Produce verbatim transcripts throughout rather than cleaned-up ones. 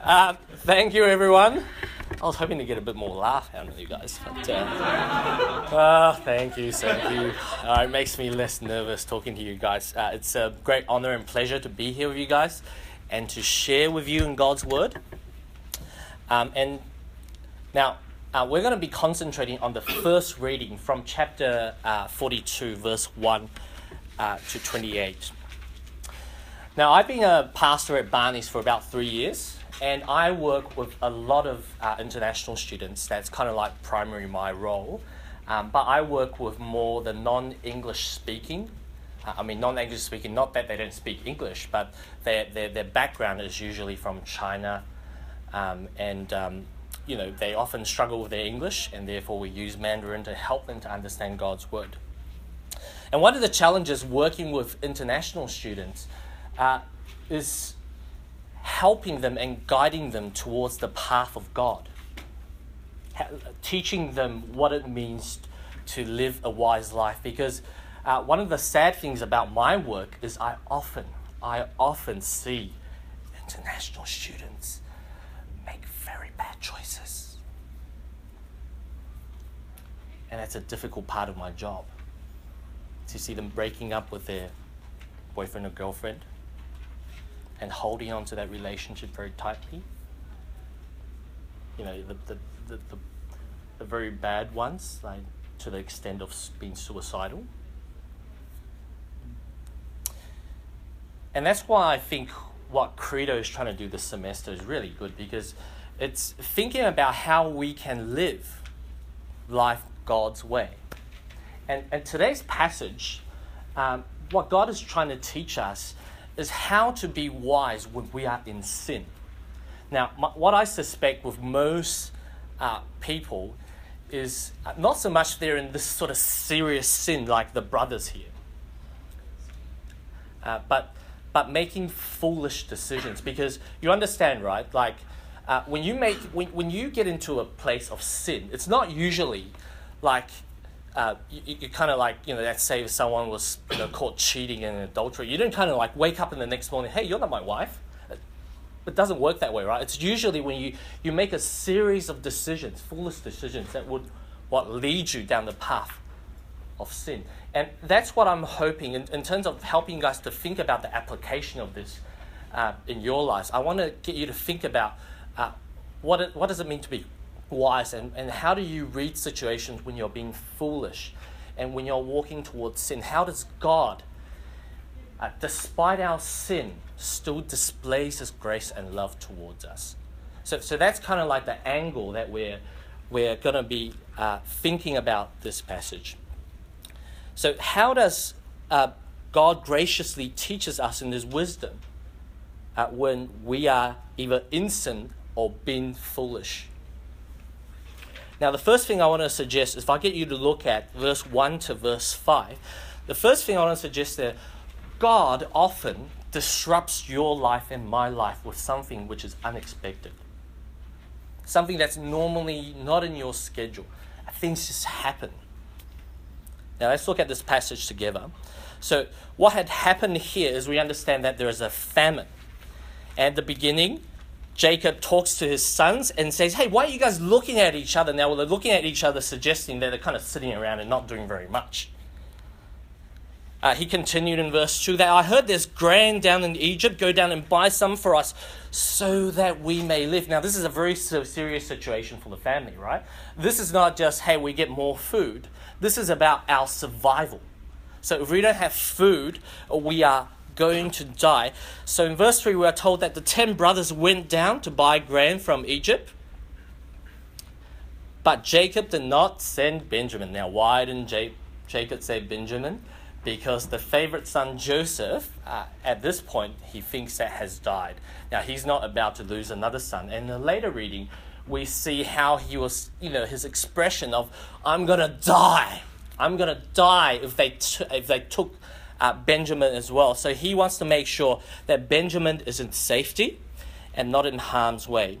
Uh, thank you, everyone. I was hoping to get a bit more laugh out of you guys. But, uh, oh, thank you, thank you. Uh, it makes me less nervous talking to you guys. Uh, it's a great honor and pleasure to be here with you guys and to share with you in God's Word. Um, and now, uh, we're going to be concentrating on the first reading from chapter uh, forty-two, verse one uh, to twenty-eight. Now, I've been a pastor at Barney's for about three years. And I work with a lot of uh, international students. That's kind of like primarily my role. Um, but I work with more the non-English speaking. Uh, I mean, non-English speaking, not that they don't speak English, but their their, their background is usually from China. Um, and, um, you know, they often struggle with their English, and therefore we use Mandarin to help them to understand God's Word. And one of the challenges working with international students uh, is helping them and guiding them towards the path of God. Teaching them what it means to live a wise life. Because uh, one of the sad things about my work is I often, I often see international students make very bad choices. And that's a difficult part of my job. To see them breaking up with their boyfriend or girlfriend and holding on to that relationship very tightly. You know, the the, the, the, the very bad ones, like to the extent of being suicidal. And that's why I think what Credo is trying to do this semester is really good, because it's thinking about how we can live life God's way. And, and today's passage, um, what God is trying to teach us is how to be wise when we are in sin. Now, my, what I suspect with most uh, people is not so much they're in this sort of serious sin like the brothers here, uh, but but making foolish decisions. Because you understand, right? Like uh, when you make when when you get into a place of sin, it's not usually like. Uh, you, you kind of like, you know, let's say if someone was, you know, caught cheating and adultery, you don't kind of like wake up in the next morning, hey, you're not my wife. It doesn't work that way, right? It's usually when you, you make a series of decisions, foolish decisions that would what lead you down the path of sin. And that's what I'm hoping in, in terms of helping you guys to think about the application of this uh, in your lives. I want to get you to think about uh, what it, what does it mean to be wise, and, and how do you read situations when you're being foolish and when you're walking towards sin? How does God, uh, despite our sin, still displays His grace and love towards us? So, so that's kind of like the angle that we're we're going to be uh, thinking about this passage. So, how does uh, God graciously teaches us in His wisdom uh, when we are either in sin or being foolish? Now, the first thing I want to suggest is if I get you to look at verse one to verse five, the first thing I want to suggest that God often disrupts your life and my life with something which is unexpected. Something that's normally not in your schedule. Things just happen. Now, let's look at this passage together. So, what had happened here is we understand that there is a famine. At the beginning, Jacob talks to his sons and says, hey, why are you guys looking at each other now? Well, they're looking at each other, suggesting that they're kind of sitting around and not doing very much. Uh, he continued in verse two that I heard there's grain down in Egypt. Go down and buy some for us so that we may live. Now, this is a very serious situation for the family, right? This is not just, hey, we get more food. This is about our survival. So if we don't have food, we are going to die. So in verse three, we are told that the ten brothers went down to buy grain from Egypt. But Jacob did not send Benjamin. Now, why didn't J- Jacob say Benjamin? Because the favorite son, Joseph, uh, at this point, he thinks that has died. Now, he's not about to lose another son. And in the later reading, we see how he was, you know, his expression of, I'm going to die. I'm going to die if they t- if they took Uh, Benjamin as well. So he wants to make sure that Benjamin is in safety and not in harm's way.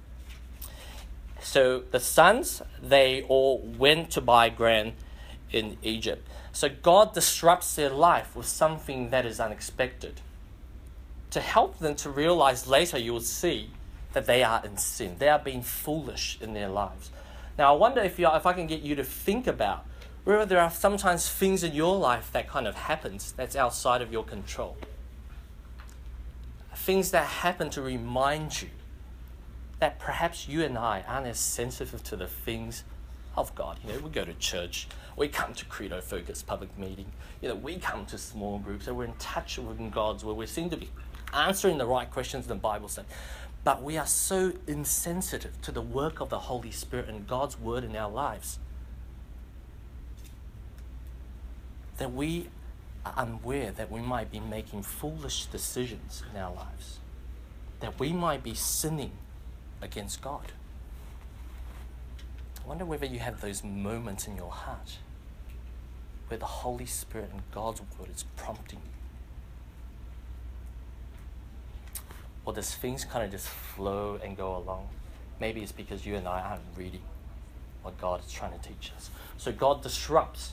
So the sons, they all went to buy grain in Egypt. So God disrupts their life with something that is unexpected. To help them to realize later, you will see that they are in sin. They are being foolish in their lives. Now, I wonder if, you are, if I can get you to think about whether there are sometimes things in your life that kind of happens that's outside of your control. Things that happen to remind you that perhaps you and I aren't as sensitive to the things of God. You know, we go to church, we come to Credo Focus public meeting, you know, we come to small groups, and we're in touch with God's word. We seem to be answering the right questions in the Bible says. But we are so insensitive to the work of the Holy Spirit and God's word in our lives that we are unaware that we might be making foolish decisions in our lives, that we might be sinning against God. I wonder whether you have those moments in your heart where the Holy Spirit and God's word is prompting you. Or does things kind of just flow and go along? Maybe it's because you and I aren't reading what God is trying to teach us. So God disrupts.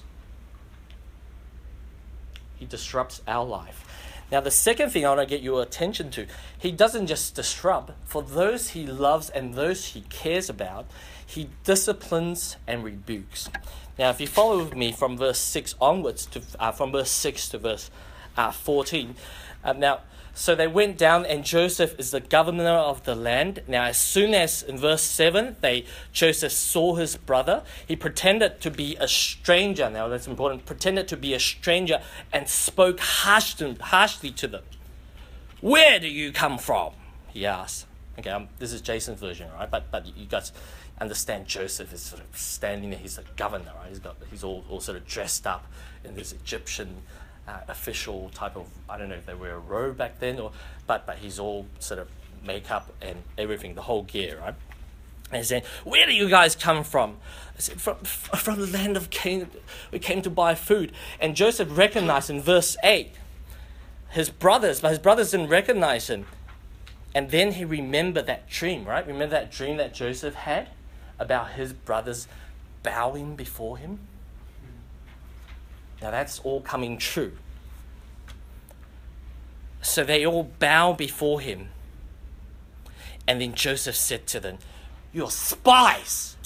He disrupts our life. Now, the second thing I want to get your attention to, he doesn't just disrupt. For those he loves and those he cares about, he disciplines and rebukes. Now, if you follow with me from verse six onwards, to uh, from verse six to verse uh, fourteen, uh, now, so they went down, and Joseph is the governor of the land. Now, as soon as, in verse seven, they Joseph saw his brother, he pretended to be a stranger. Now, that's important. Pretended to be a stranger and spoke harshly, harshly to them. "Where do you come from?" he asked. Okay, um, this is Jason's version, right? But but you guys understand Joseph is sort of standing there. He's a governor, right? He's got he's all, all sort of dressed up in this Egyptian Uh, official type of, I don't know if they wear a robe back then, or but but he's all sort of makeup and everything, the whole gear, right? And he's saying, "Where do you guys come from?" I said, from, from the land of Canaan. We came to buy food. And Joseph recognized in verse eight his brothers, but his brothers didn't recognize him. And then he remembered that dream, right? Remember that dream that Joseph had about his brothers bowing before him? Now that's all coming true. So they all bow before him. And then Joseph said to them, "You're spies.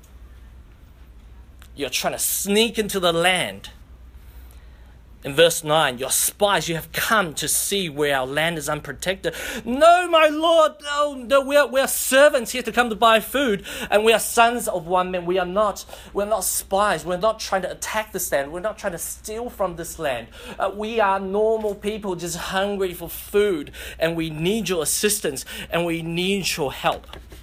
You're trying to sneak into the land." In verse nine, "You're spies. You have come to see where our land is unprotected." "No, my lord, no, no, we are, we are servants here to come to buy food, and we are sons of one man. We are not, we're not spies. We're not trying to attack this land. We're not trying to steal from this land. Uh, we are normal people just hungry for food, and we need your assistance, and we need your help."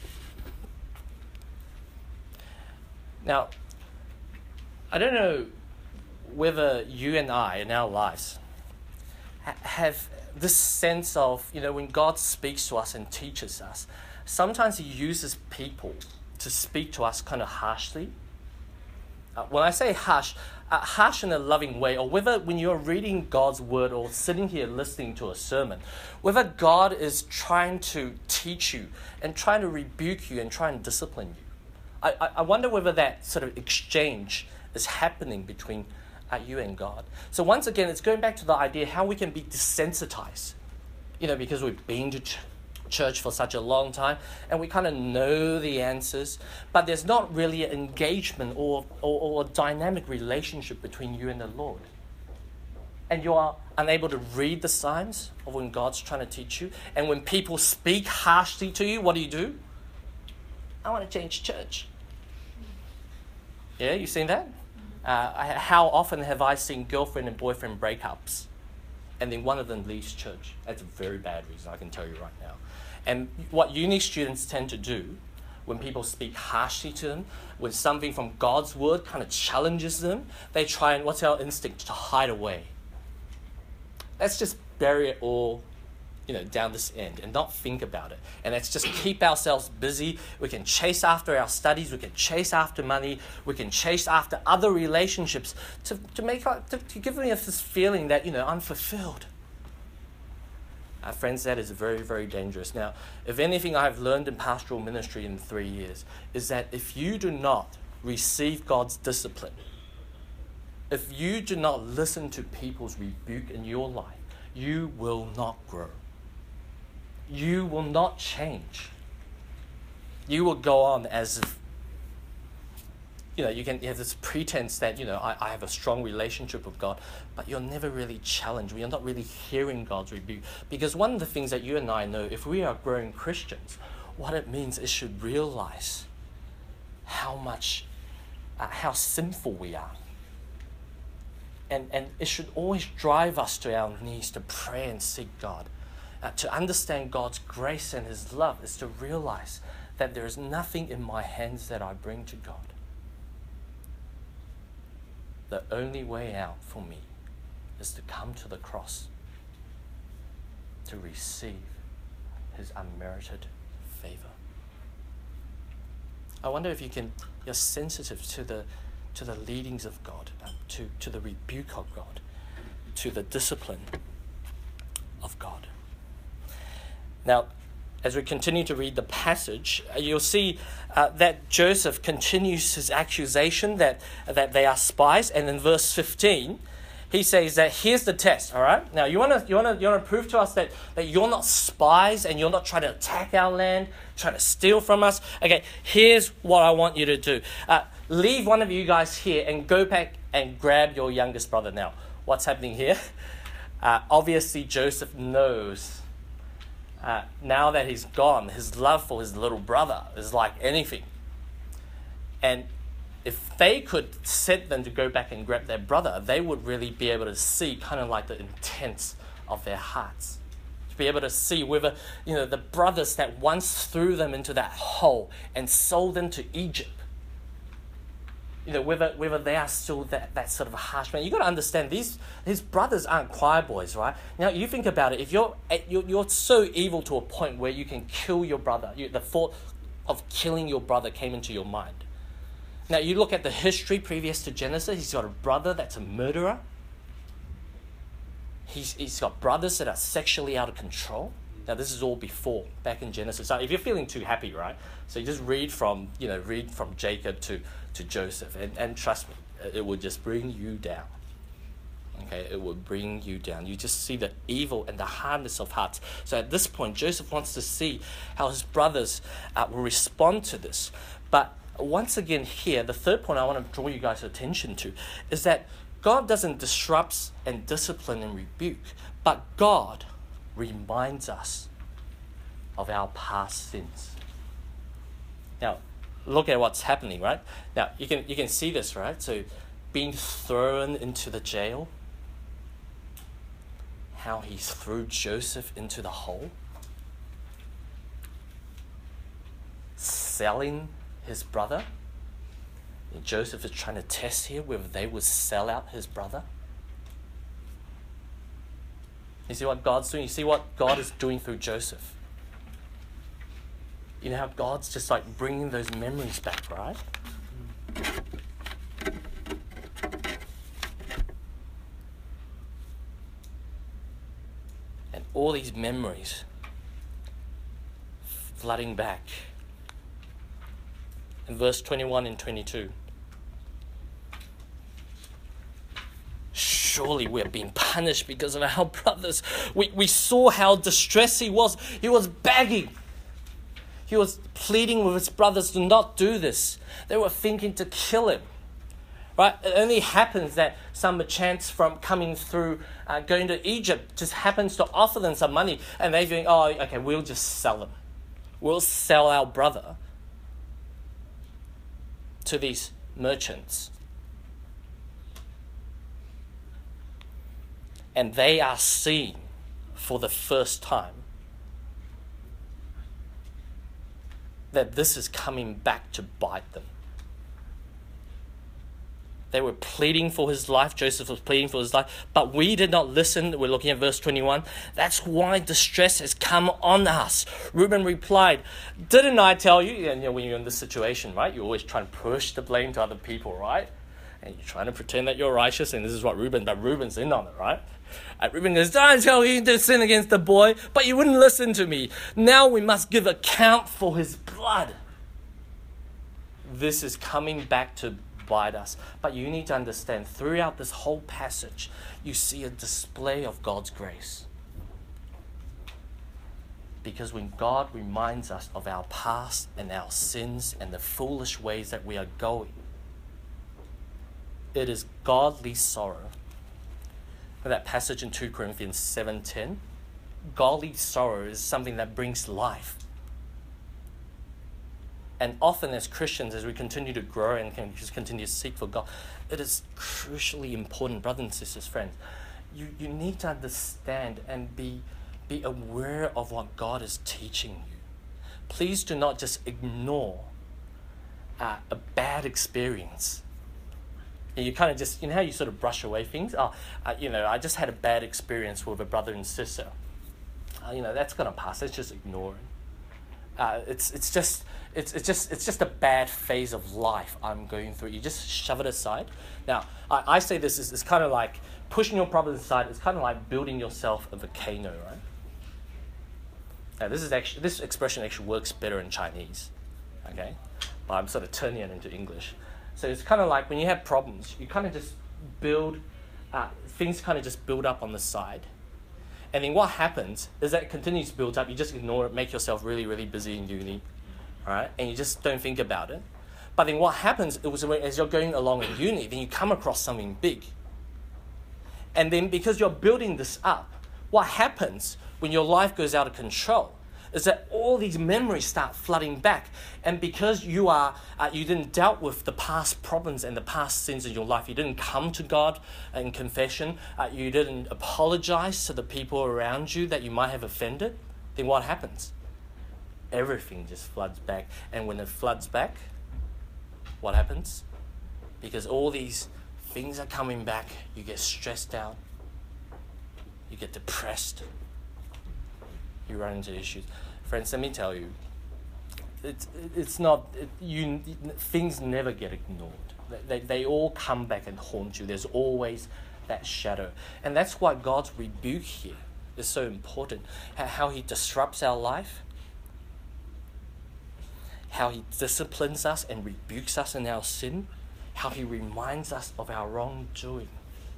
Now, I don't know whether you and I in our lives ha- have this sense of, you know, when God speaks to us and teaches us, sometimes he uses people to speak to us kind of harshly. Uh, when I say harsh, uh, harsh in a loving way, or whether when you're reading God's word or sitting here listening to a sermon, whether God is trying to teach you and trying to rebuke you and trying to discipline you. I, I, I wonder whether that sort of exchange is happening between uh, you and God. So once again, it's going back to the idea how we can be desensitized, you know, because we've been to ch- church for such a long time and we kind of know the answers, but there's not really an engagement or, or, or a dynamic relationship between you and the Lord. And you are unable to read the signs of when God's trying to teach you. And when people speak harshly to you, what do you do? "I want to change church." Yeah, you seen that? Uh, how often have I seen girlfriend and boyfriend breakups, and then one of them leaves church? That's a very bad reason, I can tell you right now. And what uni students tend to do when people speak harshly to them, when something from God's word kind of challenges them, they try and, what's our instinct? To hide away. Let's just bury it all, you know, down this end and not think about it. And let's just keep ourselves busy. We can chase after our studies. We can chase after money. We can chase after other relationships to, to make to, to give me this feeling that, you know, I'm fulfilled. Uh, friends, that is very, very dangerous. Now, if anything I've learned in pastoral ministry in three years is that if you do not receive God's discipline, if you do not listen to people's rebuke in your life, you will not grow. You will not change. You will go on as if, you know, you can you have this pretense that, you know, I, I have a strong relationship with God, but you're never really challenged. You're not really hearing God's rebuke. Because one of the things that you and I know, if we are growing Christians, what it means is should realize how much, uh, how sinful we are. And, and it should always drive us to our knees to pray and seek God. Uh, to understand God's grace and His love is to realize that there is nothing in my hands that I bring to God. The only way out for me is to come to the cross, to receive His unmerited favor. I wonder if you can, you're sensitive to the to the leadings of God, uh, to, to the rebuke of God, to the discipline of God. Now, as we continue to read the passage, uh, you'll see uh, that Joseph continues his accusation that, that they are spies. And in verse fifteen, he says that here's the test, all right? Now, you want to you want to you want to prove to us that, that you're not spies and you're not trying to attack our land, trying to steal from us. Okay, here's what I want you to do. Uh, leave one of you guys here and go back and grab your youngest brother. Now, what's happening here? Uh, obviously, Joseph knows uh, now that he's gone, his love for his little brother is like anything. And if they could set them to go back and grab their brother, they would really be able to see kind of like the intents of their hearts. To be able to see whether, you know, the brothers that once threw them into that hole and sold them to Egypt, you know, whether whether they are still that, that sort of a harsh man. You've got to understand, these these brothers aren't choir boys, right? Now, you think about it. If you're you're, you're so evil to a point where you can kill your brother, you, the thought of killing your brother came into your mind. Now, you look at the history previous to Genesis, he's got a brother that's a murderer. He's, he's got brothers that are sexually out of control. Now, this is all before, back in Genesis. So if you're feeling too happy, right? So you just read from, you know, read from Jacob to, to Joseph. And, and trust me, it will just bring you down. Okay, it will bring you down. You just see the evil and the hardness of hearts. So at this point, Joseph wants to see how his brothers uh, will respond to this. But once again here, the third point I want to draw you guys' attention to is that God doesn't disrupt and discipline and rebuke, but God reminds us of our past sins. Now, look at what's happening, right? Now, you can you can see this, right? So, being thrown into the jail, how he threw Joseph into the hole, selling his brother. And Joseph is trying to test here whether they would sell out his brother. You see what God's doing? You see what God is doing through Joseph? You know how God's just like bringing those memories back, right? And all these memories flooding back. In verse twenty-one and twenty-two. Surely we're being punished because of our brothers. We, we saw how distressed he was. He was begging. He was pleading with his brothers to not do this. They were thinking to kill him. Right? It only happens that some chance from coming through, uh, going to Egypt, just happens to offer them some money. And they think, oh, okay, we'll just sell them. We'll sell our brother to these merchants. And they are seeing for the first time that this is coming back to bite them. They were pleading for his life. Joseph was pleading for his life. But we did not listen. We're looking at verse twenty-one. That's why distress has come on us. Reuben replied, didn't I tell you? And you know, when you're in this situation, right? You're always trying to push the blame to other people, right? And you're trying to pretend that you're righteous. And this is what Reuben, but Reuben's in on it, right? And Reuben goes, did I tell you to sin against the boy? But you wouldn't listen to me. Now we must give account for his blood. This is coming back to bite us. But you need to understand, throughout this whole passage, you see a display of God's grace. Because when God reminds us of our past and our sins and the foolish ways that we are going, it is godly sorrow. That passage in two Corinthians seven ten, godly sorrow is something that brings life. And often as Christians, as we continue to grow and can just continue to seek for God, it is crucially important, brothers and sisters, friends, you, you need to understand and be, be aware of what God is teaching you. Please do not just ignore uh, a bad experience. You kind of just, you know how you sort of brush away things? Oh, uh, you know, I just had a bad experience with a brother and sister. Uh, you know, that's going to pass. Let's just ignore it. Uh, it's it's just it's it's just it's just a bad phase of life I'm going through. You just shove it aside. Now, I, I say this is it's kind of like pushing your problems aside. It's kind of like building yourself a volcano, right? Now, this is actually this expression actually works better in Chinese, okay? But I'm sort of turning it into English. So it's kind of like when you have problems, you kind of just build, uh, things kind of just build up on the side. And then what happens is that it continues to build up. You just ignore it, make yourself really, really busy in uni, all right? And you just don't think about it. But then what happens is when, as you're going along in uni, then you come across something big. And then because you're building this up, what happens when your life goes out of control is that all these memories start flooding back. And because you are, uh, you didn't dealt with the past problems and the past sins in your life, you didn't come to God in confession, uh, you didn't apologize to the people around you that you might have offended, then what happens? Everything just floods back. And when it floods back, what happens? Because all these things are coming back, you get stressed out, you get depressed, you run into issues. Friends, let me tell you, it's it's not it, you. Things never get ignored. They they all come back and haunt you. There's always that shadow, and that's why God's rebuke here is so important. How He disrupts our life, how He disciplines us and rebukes us in our sin, how He reminds us of our wrongdoing.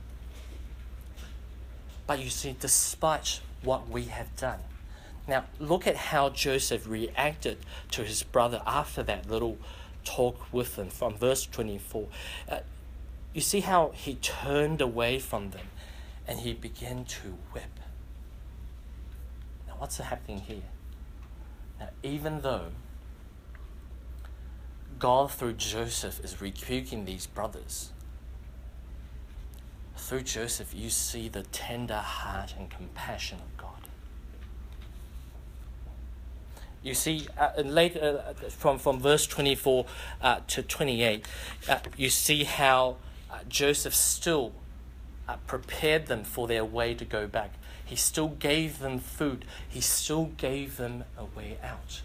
But you see, despite what we have done. Now, look at how Joseph reacted to his brother after that little talk with them from verse twenty-four. Uh, you see how he turned away from them and he began to weep. Now, what's happening here? Now, even though God, through Joseph, is rebuking these brothers, through Joseph, you see the tender heart and compassion of God. You see, uh, later uh, from, from verse twenty-four uh, to twenty-eight, uh, you see how uh, Joseph still uh, prepared them for their way to go back. He still gave them food. He still gave them a way out.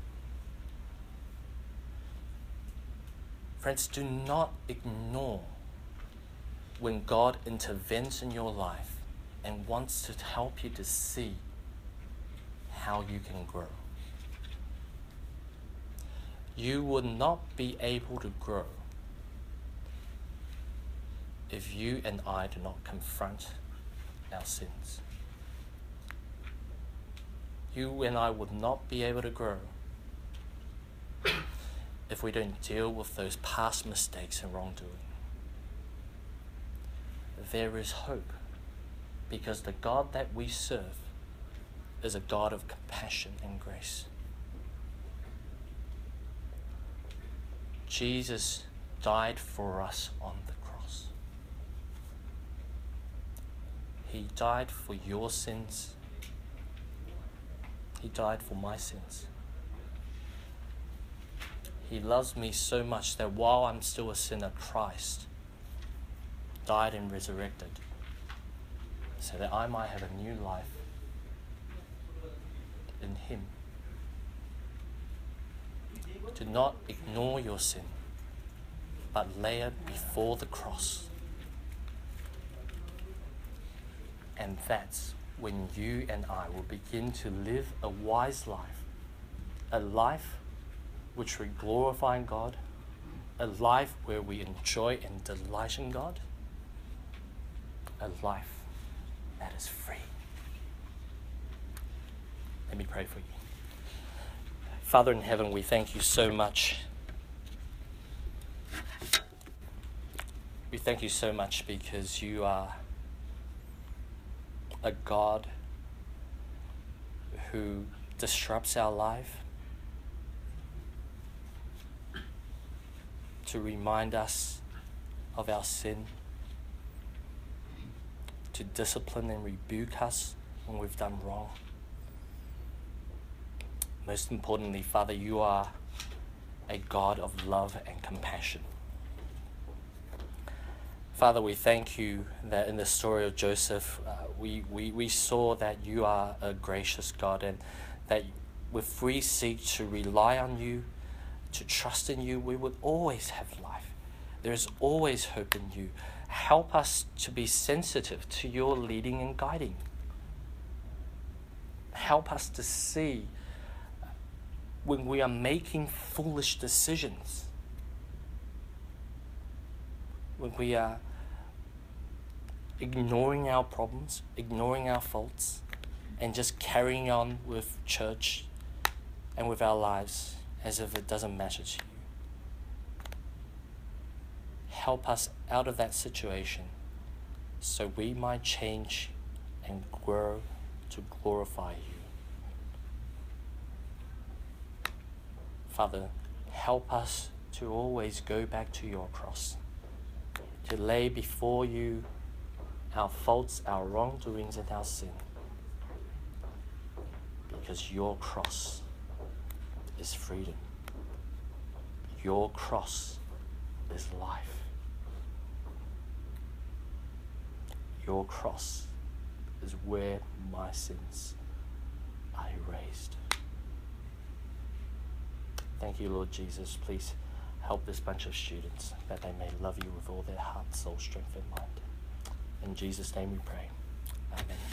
Friends, do not ignore when God intervenes in your life and wants to help you to see how you can grow. You would not be able to grow if you and I do not confront our sins. You and I would not be able to grow if we don't deal with those past mistakes and wrongdoing. There is hope because the God that we serve is a God of compassion and grace. Jesus died for us on the cross. He died for your sins. He died for my sins. He loves me so much that while I'm still a sinner, Christ died and resurrected so that I might have a new life in Him. Do not ignore your sin, but lay it before the cross. And that's when you and I will begin to live a wise life, a life which we glorify in God, a life where we enjoy and delight in God, a life that is free. Let me pray for you. Father in heaven, we thank you so much. We thank you so much because you are a God who disrupts our life to remind us of our sin, to discipline and rebuke us when we've done wrong. Most importantly, Father, you are a God of love and compassion. Father, we thank you that in the story of Joseph, uh, we, we, we saw that you are a gracious God, and that if we seek to rely on you, to trust in you, we would always have life. There is always hope in you. Help us to be sensitive to your leading and guiding. Help us to see when we are making foolish decisions, when we are ignoring our problems, ignoring our faults, and just carrying on with church and with our lives as if it doesn't matter to you. Help us out of that situation so we might change and grow to glorify you. Father, help us to always go back to your cross, to lay before you our faults, our wrongdoings, and our sin. Because your cross is freedom. Your cross is life. Your cross is where my sins are erased. Thank you, Lord Jesus. Please help this bunch of students that they may love you with all their heart, soul, strength, and mind. In Jesus' name we pray. Amen.